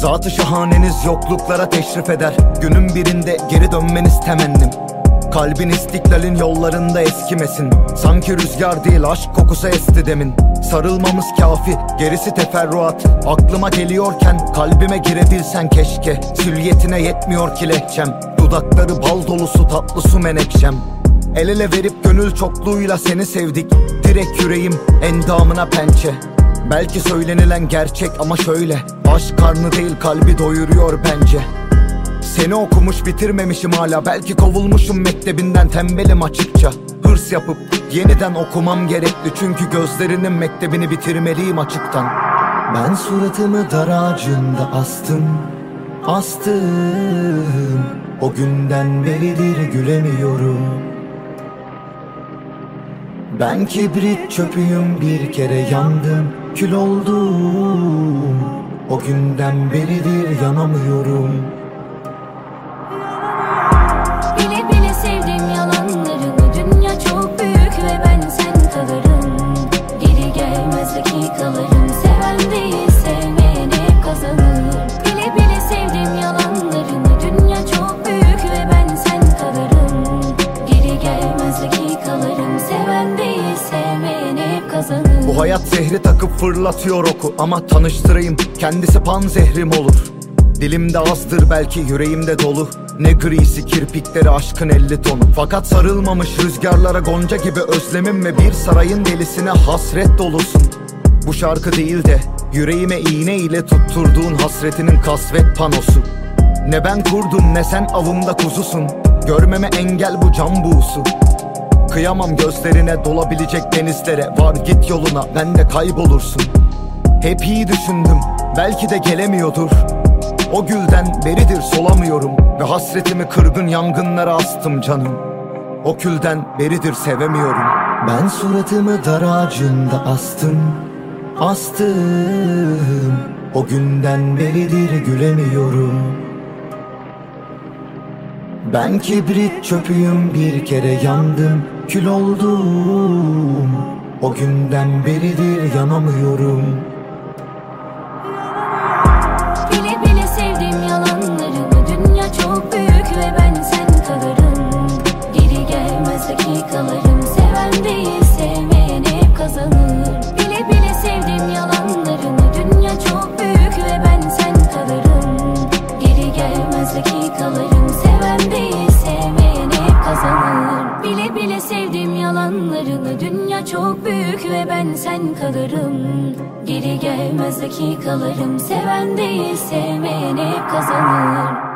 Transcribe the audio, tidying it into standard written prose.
Zat-ı şahaneniz yokluklara teşrif eder. Günün birinde geri dönmeniz temennim. Kalbin istiklalin yollarında eskimesin. Sanki rüzgar değil aşk kokusu esti demin. Sarılmamız kafi, gerisi teferruat. Aklıma geliyorken kalbime girebilsen keşke. Süliyetine yetmiyor ki lehçem. Dudakları bal dolusu tatlı su menekşem. El ele verip gönül çokluğuyla seni sevdik. Direkt yüreğim endamına pençe. Belki söylenilen gerçek ama şöyle: aşk karnı değil kalbi doyuruyor bence. Seni okumuş bitirmemişim hala. Belki kovulmuşum mektebinden, tembelim açıkça. Hırs yapıp yeniden okumam gerekli. Çünkü gözlerinin mektebini bitirmeliyim açıktan. Ben suratımı dar ağacında astım. O günden beridir gülemiyorum. Ben kibrit çöpüyüm, bir kere yandım, kül oldum. O günden beridir yanamıyorum. Bile bile sevdim yalanlarını. Dünya çok büyük ve ben sen kalırım. Geri gelmez dakikalarım. Seven değil sevmeyen hep kazanır. Bile bile sevdim yalanlarını. Dünya çok büyük ve ben sen kalırım. Geri gelmez dakikalarım. Seven değil sevmeyen hep kazanır. Bu hayat zehri takıp fırlatıyor oku. Ama tanıştırayım, kendisi pan zehrim olur. Dilimde azdır belki, yüreğimde dolu. Ne grisi kirpikleri aşkın 50 tonu. Fakat sarılmamış rüzgarlara gonca gibi özlemim ve bir sarayın delisine hasret dolusun. Bu şarkı değil de yüreğime iğne ile tutturduğun hasretinin kasvet panosu. Ne ben kurdum ne sen avımda kuzusun. Görmeme engel bu can buğusu. Kıyamam gözlerine dolabilecek denizlere. Var git yoluna, ben de kaybolursun. Hep iyi düşündüm, belki de gelemiyordur. O gülden beridir solamıyorum. Ve hasretimi kırgın yangınlara astım canım. O külden beridir sevemiyorum. Ben suratımı dar ağacında astım. O günden beridir gülemiyorum. Ben kibrit çöpüyüm, bir kere yandım, kül oldum. O günden beridir yanamıyorum. Bile bile sevdim yalanlarını. Dünya çok büyük ve ben sen kalırım. Geri gelmez dakikalarım. Seven değil sevmeyen hep kazanır. Bile bile sevdim yalanlarını. Dünya çok büyük ve ben sen kalırım. Geri gelmez dakikalarım. Seven değil sevmeyen hep kazanır. Bile bile sevdim yalanlarını. Dünya çok büyük ve ben sen kalırım. Geri gelmez dakikalarım. Seven değil sevmeyen hep kazanır.